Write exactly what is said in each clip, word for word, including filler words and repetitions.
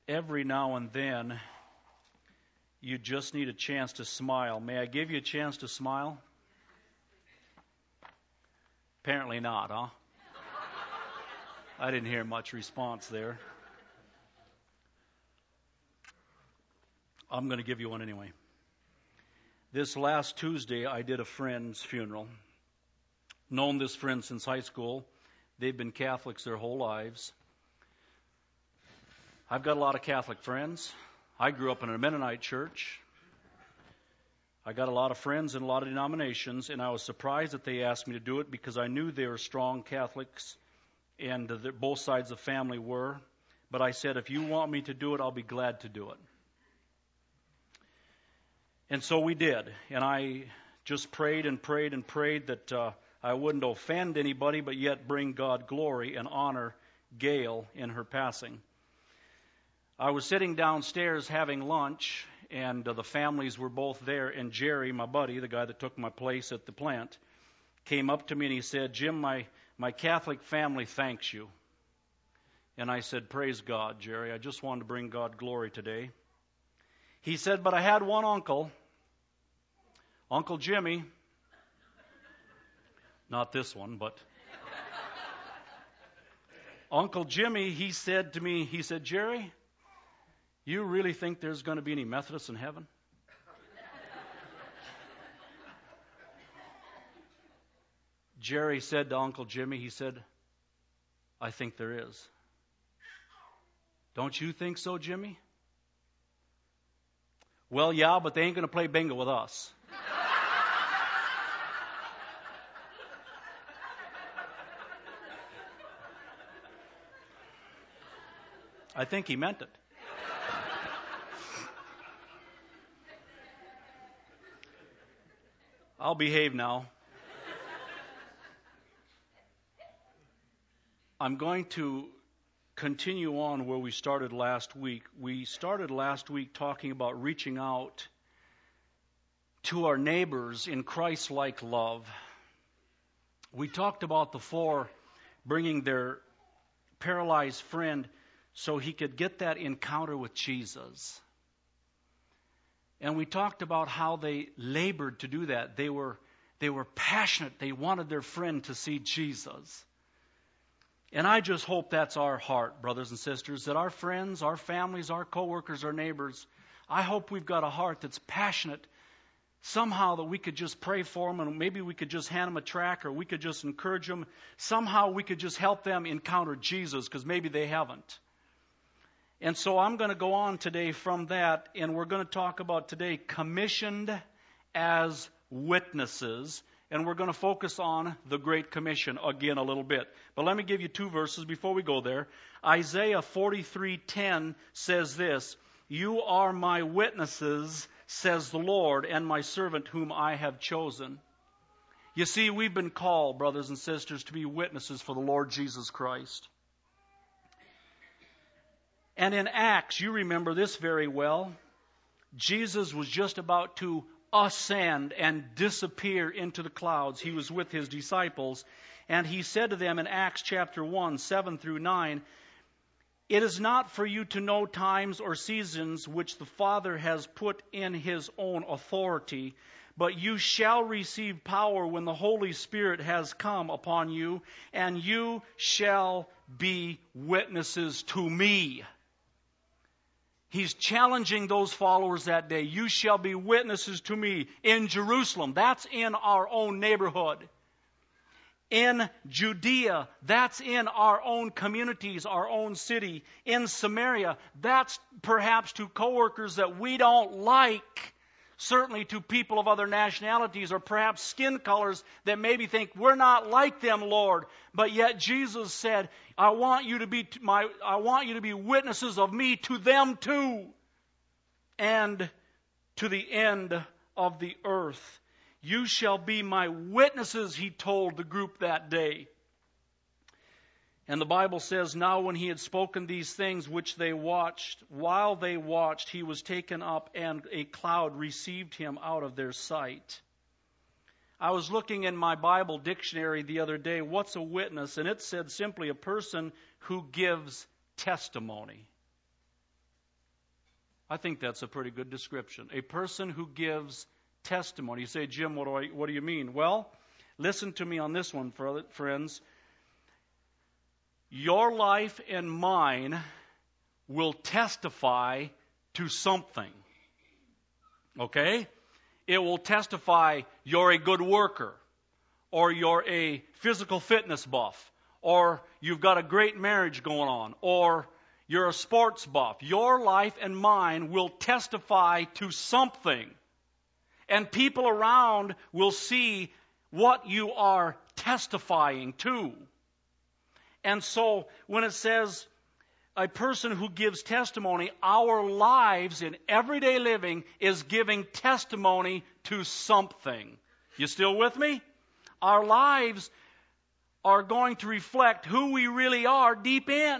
every now and then you just need a chance to smile. May I give you a chance to smile? Apparently not, huh? I didn't hear much response there. I'm going to give you one anyway. This last Tuesday, I did a friend's funeral. Known this friend since high school. They've been Catholics their whole lives. I've got a lot of Catholic friends. I grew up in a Mennonite church. I got a lot of friends in a lot of denominations, and I was surprised that they asked me to do it because I knew they were strong Catholics, and that both sides of the family were. But I said, if you want me to do it, I'll be glad to do it. And so we did. And I just prayed and prayed and prayed that uh, I wouldn't offend anybody, but yet bring God glory and honor Gail in her passing. I was sitting downstairs having lunch, and uh, the families were both there. And Jerry, my buddy, the guy that took my place at the plant, came up to me and he said, Jim, my, my Catholic family thanks you. And I said, praise God, Jerry. I just wanted to bring God glory today. He said, but I had one uncle, Uncle Jimmy. Not this one, but Uncle Jimmy, he said to me, he said, Jerry, you really think there's going to be any Methodists in heaven? Jerry said to Uncle Jimmy, he said, I think there is. Don't you think so, Jimmy? Well, yeah, but they ain't going to play bingo with us. I think he meant it. I'll behave now. I'm going to continue on where we started last week. We started last week talking about reaching out to our neighbors in Christ-like love. We talked about the four bringing their paralyzed friend so he could get that encounter with Jesus. And we talked about how they labored to do that. They were, they were passionate. They wanted their friend to see Jesus. And I just hope that's our heart, brothers and sisters, that our friends, our families, our coworkers, our neighbors, I hope we've got a heart that's passionate. Somehow that we could just pray for them, and maybe we could just hand them a tract, or we could just encourage them. Somehow we could just help them encounter Jesus, because maybe they haven't. And so I'm going to go on today from that, and we're going to talk about today commissioned as witnesses. And we're going to focus on the Great Commission again a little bit. But let me give you two verses before we go there. Isaiah forty-three ten says this, you are my witnesses, says the Lord, and my servant whom I have chosen. You see, we've been called, brothers and sisters, to be witnesses for the Lord Jesus Christ. And in Acts, you remember this very well, Jesus was just about to ascend and disappear into the clouds. He was with his disciples, and he said to them in Acts chapter one, seven through nine, it is not for you to know times or seasons which the Father has put in his own authority, but you shall receive power when the Holy Spirit has come upon you, and you shall be witnesses to me. He's challenging those followers that day. You shall be witnesses to me in Jerusalem. That's in our own neighborhood. In Judea, that's in our own communities, our own city. In Samaria, that's perhaps to coworkers that we don't like. Certainly to people of other nationalities or perhaps skin colors that maybe think we're not like them, Lord. But yet Jesus said, I want you to be my I want you to be witnesses of me to them too. And to the end of the earth. You shall be my witnesses, he told the group that day. And the Bible says, now when he had spoken these things which they watched, while they watched, he was taken up, and a cloud received him out of their sight. I was looking in my Bible dictionary the other day, what's a witness? And it said simply a person who gives testimony. I think that's a pretty good description. A person who gives testimony. You say, Jim, what do, I, what do you mean? Well, listen to me on this one, friends. Your life and mine will testify to something. Okay? It will testify you're a good worker, or you're a physical fitness buff, or you've got a great marriage going on, or you're a sports buff. Your life and mine will testify to something. And people around will see what you are testifying to. And so when it says a person who gives testimony, our lives in everyday living is giving testimony to something. You still with me? Our lives are going to reflect who we really are deep in.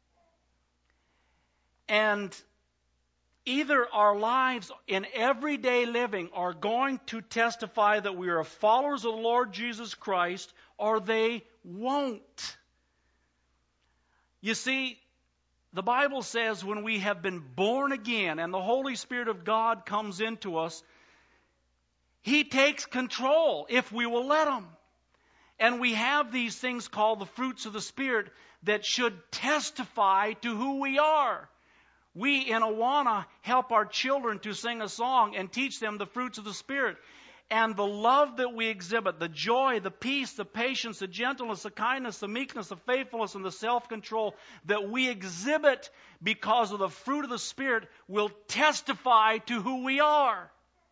And either our lives in everyday living are going to testify that we are followers of the Lord Jesus Christ, or they won't. You see, the Bible says when we have been born again and the Holy Spirit of God comes into us, He takes control if we will let Him. And we have these things called the fruits of the Spirit that should testify to who we are. We in Awana help our children to sing a song and teach them the fruits of the Spirit. And the love that we exhibit, the joy, the peace, the patience, the gentleness, the kindness, the meekness, the faithfulness, and the self-control that we exhibit because of the fruit of the Spirit will testify to who we are.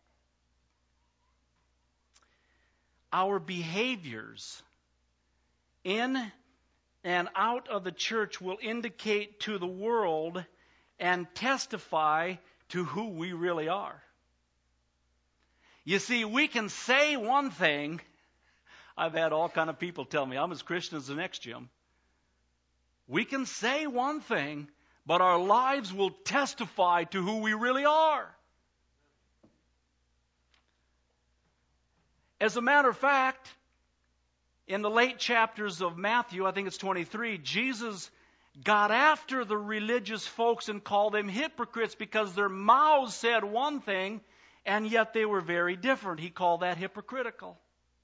Our behaviors in and out of the church will indicate to the world and testify to who we really are. You see, we can say one thing. I've had all kind of people tell me, I'm as Christian as the next Jim. We can say one thing, but our lives will testify to who we really are. As a matter of fact, in the late chapters of Matthew, I think it's twenty-three, Jesus got after the religious folks and called them hypocrites because their mouths said one thing, and yet they were very different. He called that hypocritical.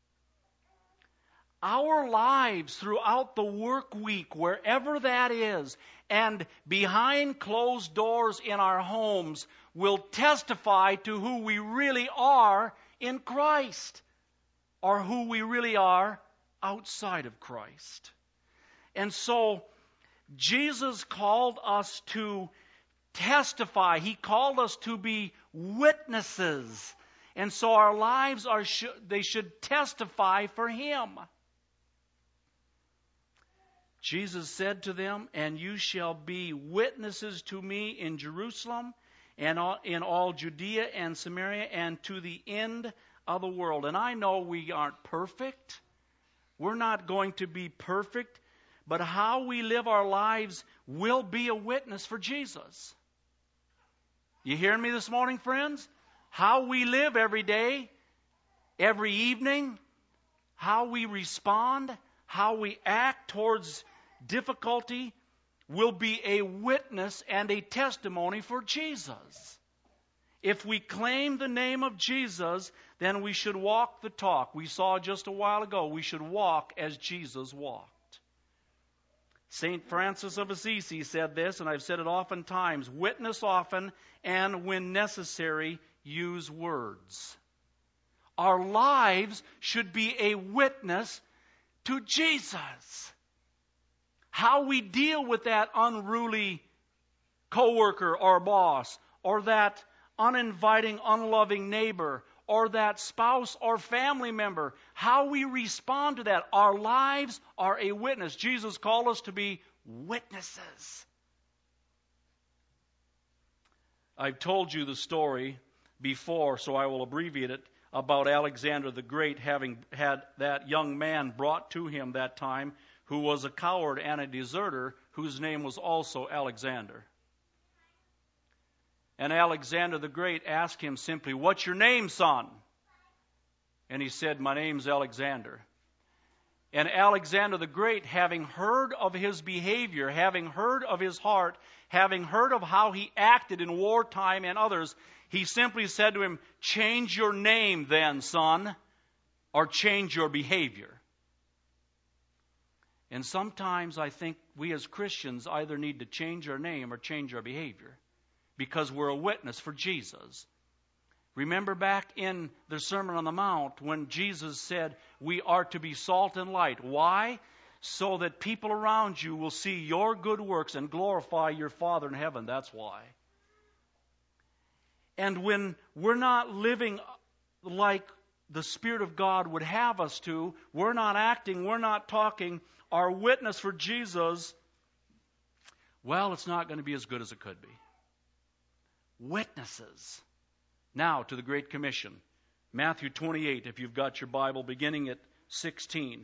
Our lives throughout the work week, wherever that is, and behind closed doors in our homes, will testify to who we really are in Christ, or who we really are outside of Christ. And so, Jesus called us to testify. He called us to be witnesses. And so our lives are, they should testify for Him. Jesus said to them, "And you shall be witnesses to me in Jerusalem and in all Judea and Samaria and to the end of the world." And I know we aren't perfect. We're not going to be perfect. But how we live our lives will be a witness for Jesus. You hearing me this morning, friends? How we live every day, every evening, how we respond, how we act towards difficulty will be a witness and a testimony for Jesus. If we claim the name of Jesus, then we should walk the talk. We saw just a while ago, we should walk as Jesus walked. Saint Francis of Assisi said this, and I've said it oftentimes, witness often, and when necessary, use words. Our lives should be a witness to Jesus. How we deal with that unruly coworker or boss, or that uninviting, unloving neighbor, or that spouse or family member, how we respond to that. Our lives are a witness. Jesus called us to be witnesses. I've told you the story before, so I will abbreviate it, about Alexander the Great having had that young man brought to him that time who was a coward and a deserter, whose name was also Alexander. And Alexander the Great asked him simply, "What's your name, son?" And he said, "My name's Alexander." And Alexander the Great, having heard of his behavior, having heard of his heart, having heard of how he acted in wartime and others, he simply said to him, change your name then, son, or change your behavior. And sometimes I think we as Christians either need to change our name or change our behavior because we're a witness for Jesus. Remember back in the Sermon on the Mount when Jesus said we are to be salt and light. Why? So that people around you will see your good works and glorify your Father in heaven. That's why. And when we're not living like the Spirit of God would have us to, we're not acting, we're not talking, our witness for Jesus, well, it's not going to be as good as it could be. Witnesses. Now to the Great Commission. Matthew twenty-eight, if you've got your Bible, beginning at sixteen.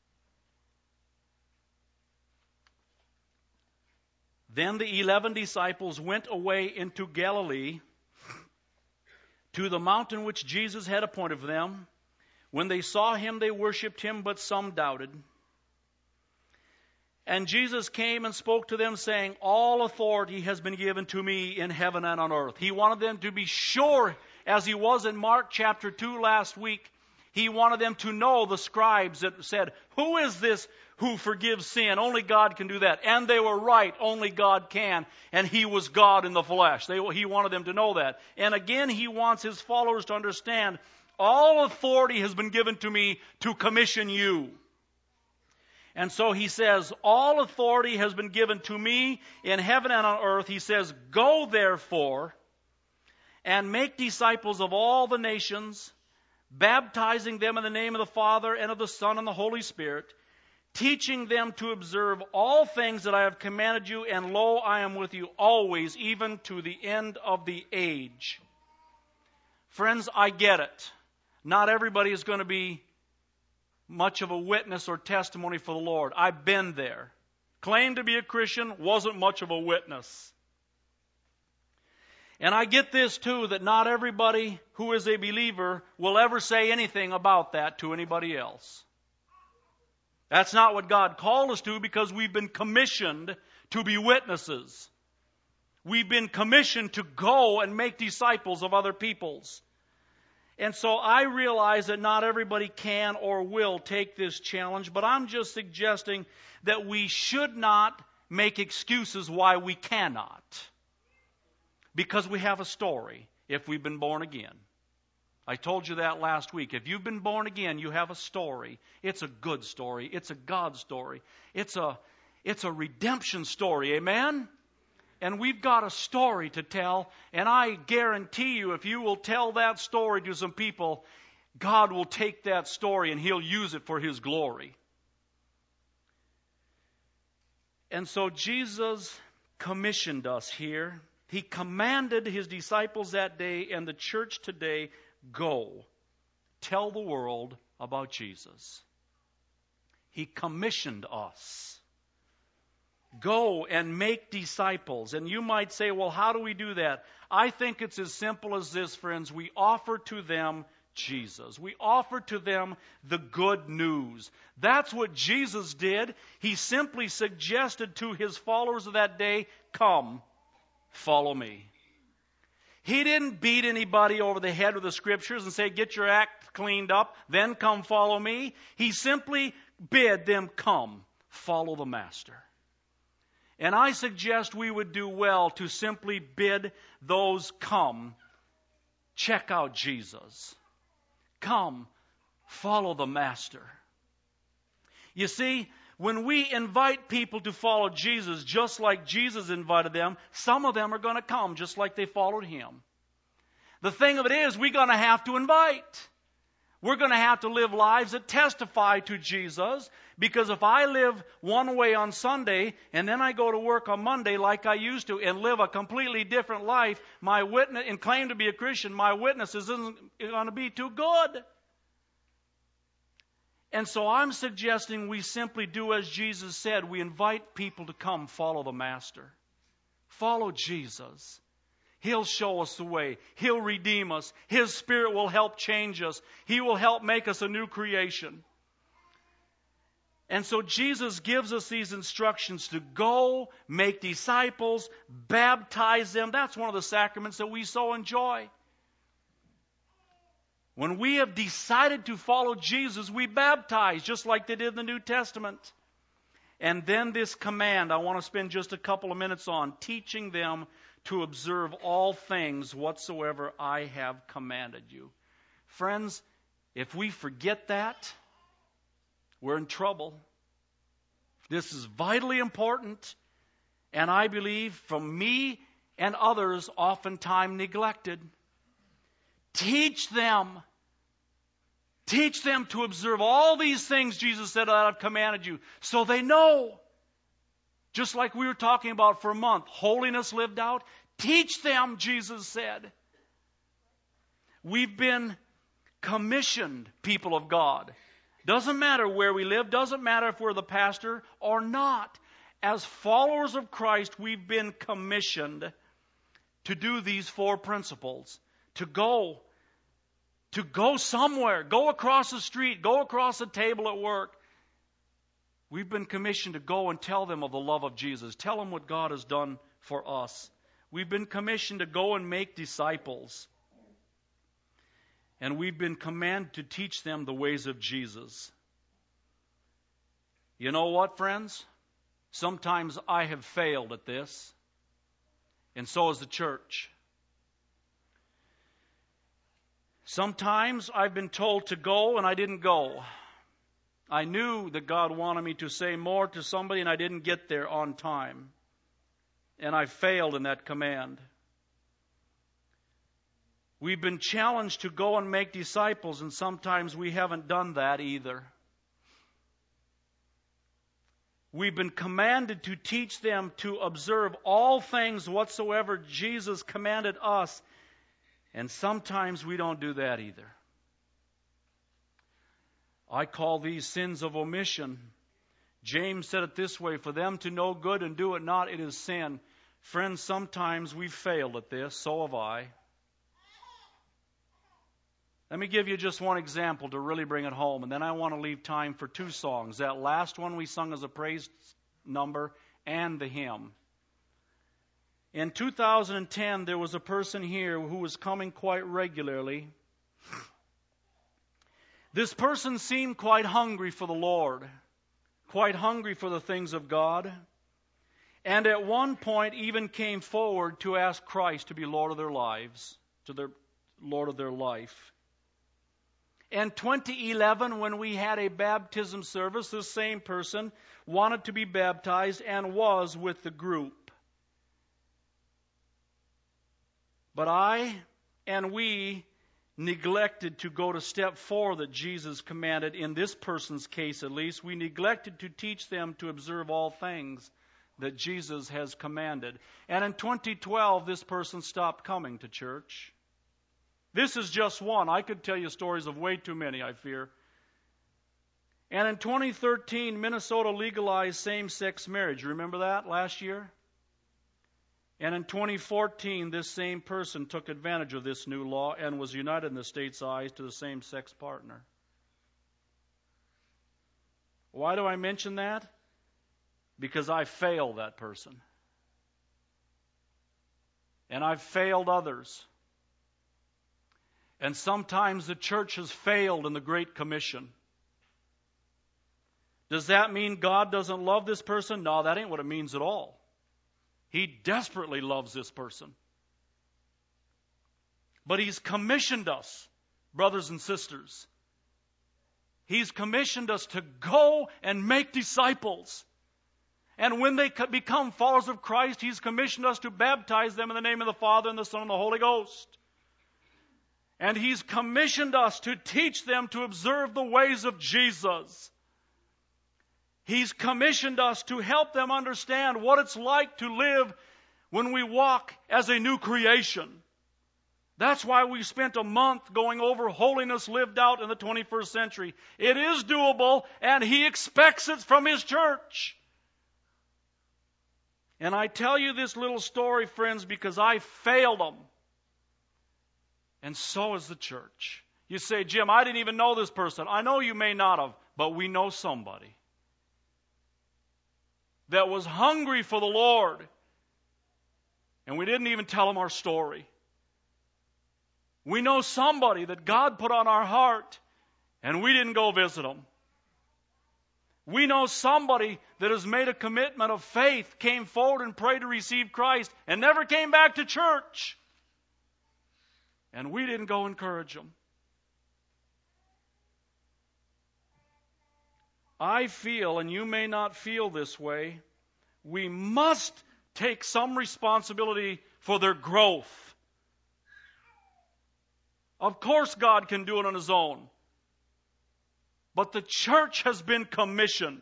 Then the eleven disciples went away into Galilee, to the mountain which Jesus had appointed for them. When they saw him, they worshipped him, but some doubted. And Jesus came and spoke to them, saying, all authority has been given to me in heaven and on earth. He wanted them to be sure, as he was in Mark chapter two last week. He wanted them to know, the scribes that said, who is this who forgives sin? Only God can do that. And they were right. Only God can. And he was God in the flesh. They, he wanted them to know that. And again, he wants his followers to understand, all authority has been given to me to commission you. And so he says, all authority has been given to me in heaven and on earth. He says, go therefore and make disciples of all the nations, baptizing them in the name of the Father and of the Son and the Holy Spirit, teaching them to observe all things that I have commanded you, and lo, I am with you always, even to the end of the age. Friends, I get it. Not everybody is going to be much of a witness or testimony for the Lord. I've been there. Claimed to be a Christian, wasn't much of a witness. And I get this too, that not everybody who is a believer will ever say anything about that to anybody else. That's not what God called us to, because we've been commissioned to be witnesses. We've been commissioned to go and make disciples of other peoples. And so I realize that not everybody can or will take this challenge, but I'm just suggesting that we should not make excuses why we cannot. Because we have a story if we've been born again. I told you that last week. If you've been born again, you have a story. It's a good story. It's a God story. It's a, it's a redemption story. Amen? And we've got a story to tell, and I guarantee you, if you will tell that story to some people, God will take that story and He'll use it for His glory. And so Jesus commissioned us here. He commanded His disciples that day and the church today, go, tell the world about Jesus. He commissioned us. Go and make disciples. And you might say, well, how do we do that? I think it's as simple as this, friends. We offer to them Jesus. We offer to them the good news. That's what Jesus did. He simply suggested to His followers of that day, come, follow me. He didn't beat anybody over the head with the Scriptures and say, get your act cleaned up, then come follow me. He simply bid them, come, follow the Master. And I suggest we would do well to simply bid those, come, check out Jesus. Come, follow the Master. You see, when we invite people to follow Jesus, just like Jesus invited them, some of them are going to come just like they followed Him. The thing of it is, we're going to have to invite. We're going to have to live lives that testify to Jesus, because if I live one way on Sunday and then I go to work on Monday like I used to and live a completely different life, my witness and claim to be a Christian, my witness isn't going to be too good. And so I'm suggesting we simply do as Jesus said. We invite people to come follow the Master. Follow Jesus. He'll show us the way. He'll redeem us. His Spirit will help change us. He will help make us a new creation. And so Jesus gives us these instructions to go, make disciples, baptize them. That's one of the sacraments that we so enjoy. When we have decided to follow Jesus, we baptize, just like they did in the New Testament. And then this command, I want to spend just a couple of minutes on, teaching them to observe all things whatsoever I have commanded you. Friends, if we forget that, we're in trouble. This is vitally important, and I believe from me and others oftentimes neglected. Teach them. Teach them to observe all these things Jesus said that I've commanded you, so they know. Just like we were talking about for a month, holiness lived out. Teach them, Jesus said. We've been commissioned, people of God. Doesn't matter where we live, doesn't matter if we're the pastor or not. As followers of Christ, we've been commissioned to do these four principles. To go, to go somewhere, go across the street, go across the table at work. We've been commissioned to go and tell them of the love of Jesus. Tell them what God has done for us. We've been commissioned to go and make disciples. And we've been commanded to teach them the ways of Jesus. You know what, friends? Sometimes I have failed at this. And so has the church. Sometimes I've been told to go and I didn't go. I knew that God wanted me to say more to somebody and I didn't get there on time. And I failed in that command. We've been challenged to go and make disciples, and sometimes we haven't done that either. We've been commanded to teach them to observe all things whatsoever Jesus commanded us, and sometimes we don't do that either. I call these sins of omission. James said it this way, for them to know good and do it not, it is sin. Friends, sometimes we've failed at this, so have I. Let me give you just one example to really bring it home, and then I want to leave time for two songs. That last one we sung as a praise number and the hymn. In two thousand ten, there was a person here who was coming quite regularly. This person seemed quite hungry for the Lord, quite hungry for the things of God, and at one point even came forward to ask Christ to be Lord of their lives, to their Lord of their life. In twenty eleven, when we had a baptism service, this same person wanted to be baptized and was with the group. But I and we neglected to go to step four that Jesus commanded, in this person's case at least. We neglected to teach them to observe all things that Jesus has commanded. And in twenty twelve, this person stopped coming to church. This is just one. I could tell you stories of way too many, I fear. And in twenty thirteen, Minnesota legalized same-sex marriage. Remember that last year? And in twenty fourteen, this same person took advantage of this new law and was united in the state's eyes to the same-sex partner. Why do I mention that? Because I failed that person. And I've failed others. And sometimes the church has failed in the Great Commission. Does that mean God doesn't love this person? No, that ain't what it means at all. He desperately loves this person. But He's commissioned us, brothers and sisters. He's commissioned us to go and make disciples. And when they become followers of Christ, He's commissioned us to baptize them in the name of the Father and the Son and the Holy Ghost. And He's commissioned us to teach them to observe the ways of Jesus. He's commissioned us to help them understand what it's like to live when we walk as a new creation. That's why we spent a month going over holiness lived out in the twenty-first century. It is doable, and He expects it from His church. And I tell you this little story, friends, because I failed them. And so is the church. You say, Jim, I didn't even know this person. I know you may not have, but we know somebody. that was hungry for the Lord. And we didn't even tell them our story. We know somebody that God put on our heart, and we didn't go visit them. We know somebody that has made a commitment of faith, came forward and prayed to receive Christ, and never came back to church. And we didn't go encourage them. I feel, and you may not feel this way, we must take some responsibility for their growth. Of course God can do it on His own. But the church has been commissioned.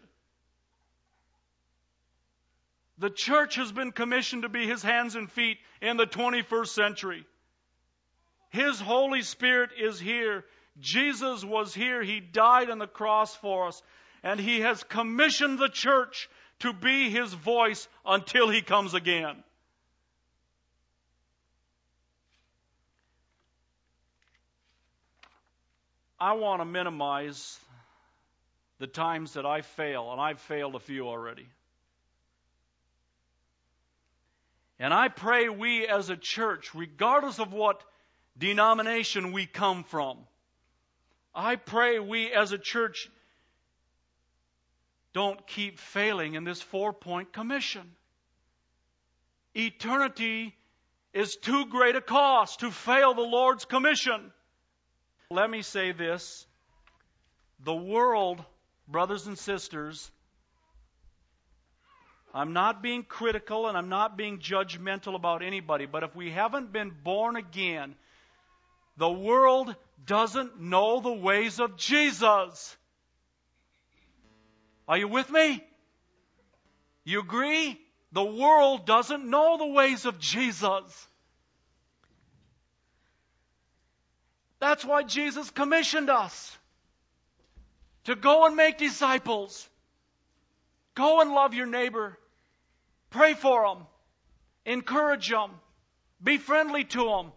The church has been commissioned to be His hands and feet in the twenty-first century. His Holy Spirit is here. Jesus was here. He died on the cross for us. And He has commissioned the church to be His voice until He comes again. I want to minimize the times that I fail, and I've failed a few already. And I pray we as a church, regardless of what denomination we come from, I pray we as a church don't keep failing in this four-point commission. Eternity is too great a cost to fail the Lord's commission. Let me say this. The world, brothers and sisters, I'm not being critical and I'm not being judgmental about anybody, but if we haven't been born again, the world doesn't know the ways of Jesus. Are you with me? You agree? The world doesn't know the ways of Jesus. That's why Jesus commissioned us to go and make disciples. Go and love your neighbor. Pray for them. Encourage them. Be friendly to them.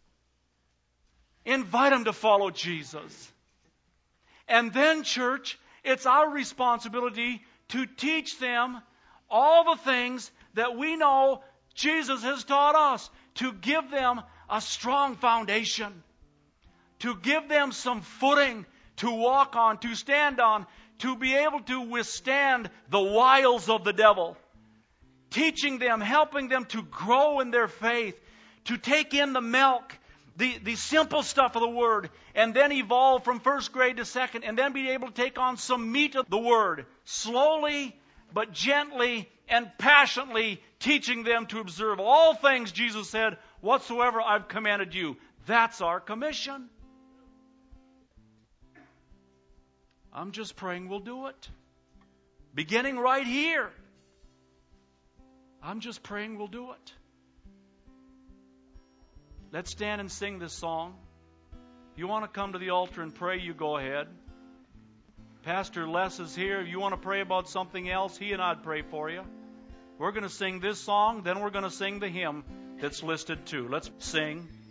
Invite them to follow Jesus. And then, church, it's our responsibility to teach them all the things that we know Jesus has taught us. To give them a strong foundation. To give them some footing to walk on, to stand on, to be able to withstand the wiles of the devil. Teaching them, helping them to grow in their faith, to take in the milk, the, the simple stuff of the Word, and then evolve from first grade to second, and then be able to take on some meat of the Word, slowly but gently and passionately teaching them to observe all things, Jesus said, whatsoever I've commanded you. That's our commission. I'm just praying we'll do it. Beginning right here. I'm just praying we'll do it. Let's stand and sing this song. If you want to come to the altar and pray, you go ahead. Pastor Les is here. If you want to pray about something else, he and I'd pray for you. We're going to sing this song, then we're going to sing the hymn that's listed too. Let's sing.